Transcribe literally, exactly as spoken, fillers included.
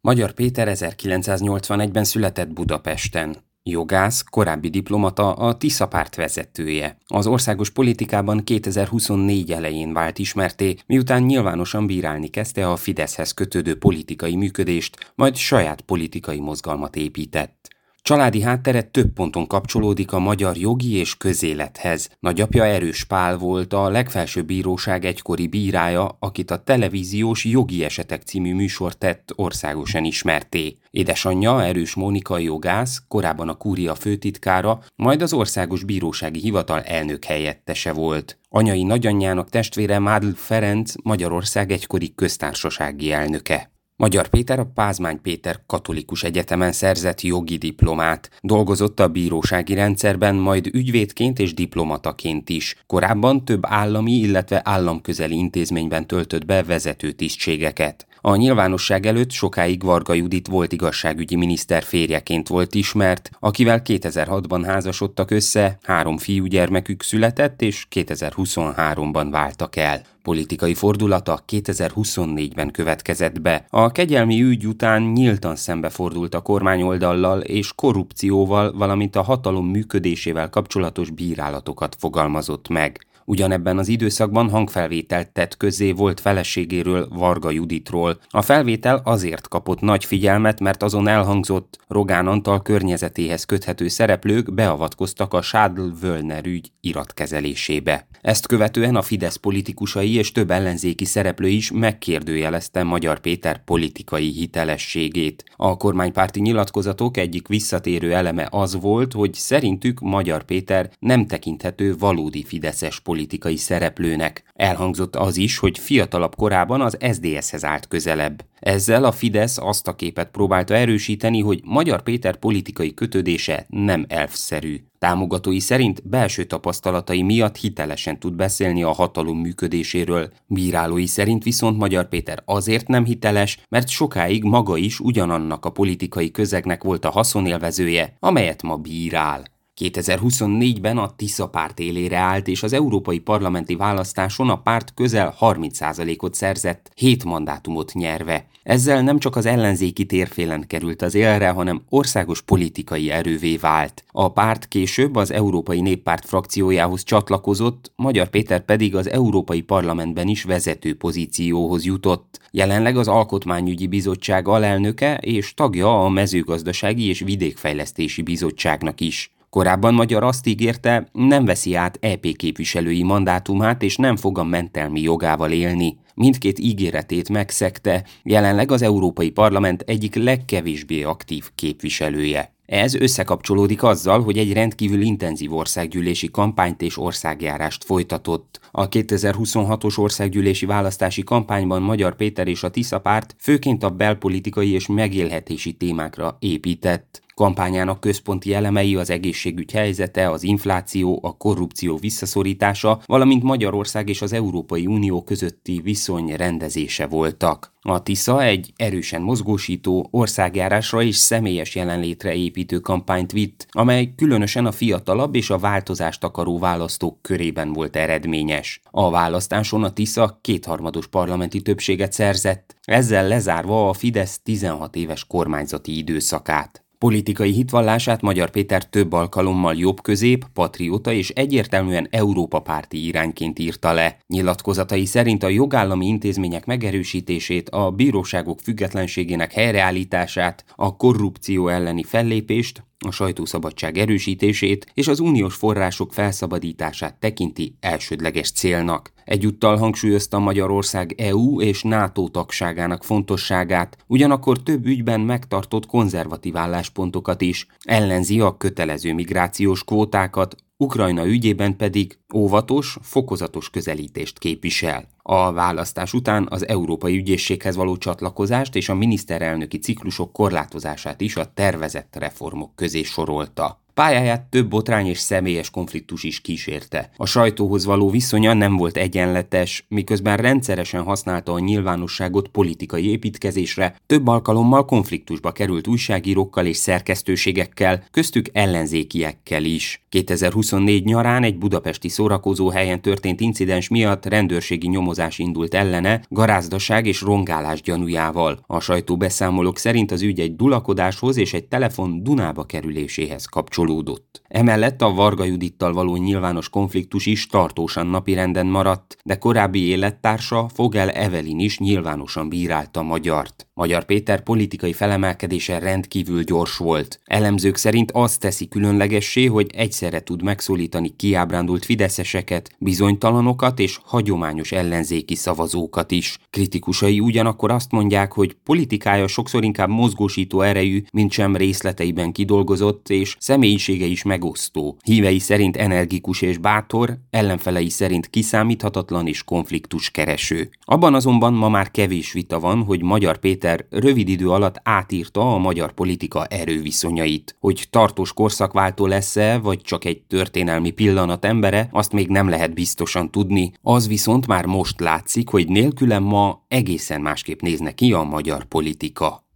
Magyar Péter ezerkilencszáznyolcvanegyben született Budapesten. Jogász, korábbi diplomata, a Tisza párt vezetője. Az országos politikában kétezer-huszonnégy elején vált ismertté, miután nyilvánosan bírálni kezdte a Fideszhez kötődő politikai működést, majd saját politikai mozgalmat épített. Családi háttere több ponton kapcsolódik a magyar jogi és közélethez. Nagyapja Erős Pál volt a legfelsőbb bíróság egykori bírája, akit a televíziós Jogi Esetek című műsor tett országosan ismertté. Édesanyja Erős Mónika jogász, korábban a kúria főtitkára, majd az Országos Bírósági Hivatal elnök helyettese volt. Anyai nagyanyjának testvére Mádl Ferenc Magyarország egykori köztársasági elnöke. Magyar Péter a Pázmány Péter Katolikus Egyetemen szerzett jogi diplomát. Dolgozott a bírósági rendszerben, majd ügyvédként és diplomataként is. Korábban több állami, illetve államközeli intézményben töltött be vezető tisztségeket. A nyilvánosság előtt sokáig Varga Judit volt igazságügyi miniszter férjeként volt ismert, akivel kétezer-hatban házasodtak össze, három fiúgyermekük született, és kétezer-huszonháromban váltak el. Politikai fordulata kétezer-huszonnégyben következett be. A kegyelmi ügy után nyíltan szembefordult a kormányoldallal és korrupcióval, valamint a hatalom működésével kapcsolatos bírálatokat fogalmazott meg. Ugyanebben az időszakban hangfelvételt tett közzé volt feleségéről, Varga Juditról. A felvétel azért kapott nagy figyelmet, mert azon elhangzott, Rogán Antal környezetéhez köthető szereplők beavatkoztak a Schadl-Wöllner ügy iratkezelésébe. Ezt követően a Fidesz politikusai és több ellenzéki szereplő is megkérdőjelezte Magyar Péter politikai hitelességét. A kormánypárti nyilatkozatok egyik visszatérő eleme az volt, hogy szerintük Magyar Péter nem tekinthető valódi fideszes politikai szereplőnek. Elhangzott az is, hogy fiatalabb korában az es zé dé es-hez állt közelebb. Ezzel a Fidesz azt a képet próbálta erősíteni, hogy Magyar Péter politikai kötődése nem elfszerű. Támogatói szerint belső tapasztalatai miatt hitelesen tud beszélni a hatalom működéséről. Bírálói szerint viszont Magyar Péter azért nem hiteles, mert sokáig maga is ugyanannak a politikai közegnek volt a haszonélvezője, amelyet ma bírál. kétezer-huszonnégyben a Tisza párt élére állt, és az európai parlamenti választáson a párt közel harminc százalékot szerzett, hét mandátumot nyerve. Ezzel nem csak az ellenzéki térfélen került az élre, hanem országos politikai erővé vált. A párt később az Európai Néppárt frakciójához csatlakozott, Magyar Péter pedig az Európai Parlamentben is vezető pozícióhoz jutott. Jelenleg az Alkotmányügyi Bizottság alelnöke és tagja a Mezőgazdasági és Vidékfejlesztési Bizottságnak is. Korábban Magyar azt ígérte, nem veszi át é pé képviselői mandátumát és nem fog a mentelmi jogával élni. Mindkét ígéretét megszegte, jelenleg az Európai Parlament egyik legkevésbé aktív képviselője. Ez összekapcsolódik azzal, hogy egy rendkívül intenzív országgyűlési kampányt és országjárást folytatott. A kétezer-huszonhatos országgyűlési választási kampányban Magyar Péter és a Tisza párt főként a belpolitikai és megélhetési témákra épített. Kampányának központi elemei az egészségügy helyzete, az infláció, a korrupció visszaszorítása, valamint Magyarország és az Európai Unió közötti viszony rendezése voltak. A Tisza egy erősen mozgósító, országjárásra és személyes jelenlétre építő kampányt vitt, amely különösen a fiatalabb és a változást akaró választók körében volt eredményes. A választáson a Tisza kétharmados parlamenti többséget szerzett, ezzel lezárva a Fidesz tizenhat éves kormányzati időszakát. Politikai hitvallását Magyar Péter több alkalommal jobbközép, patrióta és egyértelműen Európa párti irányként írta le. Nyilatkozatai szerint a jogállami intézmények megerősítését, a bíróságok függetlenségének helyreállítását, a korrupció elleni fellépést, a sajtószabadság erősítését és az uniós források felszabadítását tekinti elsődleges célnak. Egyúttal hangsúlyozta Magyarország é u és NATO tagságának fontosságát, ugyanakkor több ügyben megtartott konzervatív álláspontokat is, ellenzi a kötelező migrációs kvótákat, Ukrajna ügyében pedig óvatos, fokozatos közelítést képvisel. A választás után az Európai Ügyészséghez való csatlakozást és a miniszterelnöki ciklusok korlátozását is a tervezett reformok közé sorolta. Pályáját több botrány és személyes konfliktus is kísérte. A sajtóhoz való viszonya nem volt egyenletes, miközben rendszeresen használta a nyilvánosságot politikai építkezésre, több alkalommal konfliktusba került újságírókkal és szerkesztőségekkel, köztük ellenzékiekkel is. kétezer-huszonnégy nyarán egy budapesti szórakozóhelyen történt incidens miatt rendőrségi nyomozás indult ellene, garázdaság és rongálás gyanújával. A sajtóbeszámolók szerint az ügy egy dulakodáshoz és egy telefon Dunába kerüléséhez kapcsolódott. Emellett a Varga Judittal való nyilvános konfliktus is tartósan napirenden maradt, de korábbi élettársa, Fogel Evelyn is nyilvánosan bírálta Magyart. Magyar Péter politikai felemelkedése rendkívül gyors volt. Elemzők szerint azt teszi különlegessé, hogy egyszerre tud megszólítani kiábrándult fideszeseket, bizonytalanokat és hagyományos ellenzéki szavazókat is. Kritikusai ugyanakkor azt mondják, hogy politikája sokszor inkább mozgósító erejű, mint sem részleteiben kidolgozott, és személyisége is megosztó. Hívei szerint energikus és bátor, ellenfelei szerint kiszámíthatatlan és konfliktuskereső. Abban azonban ma már kevés vita van, hogy Magyar Péter rövid idő alatt átírta a magyar politika erőviszonyait. Hogy tartós korszakváltó lesz-e, vagy csak egy történelmi pillanat embere, azt még nem lehet biztosan tudni. Az viszont már most látszik, hogy nélküle ma egészen másképp nézne ki a magyar politika.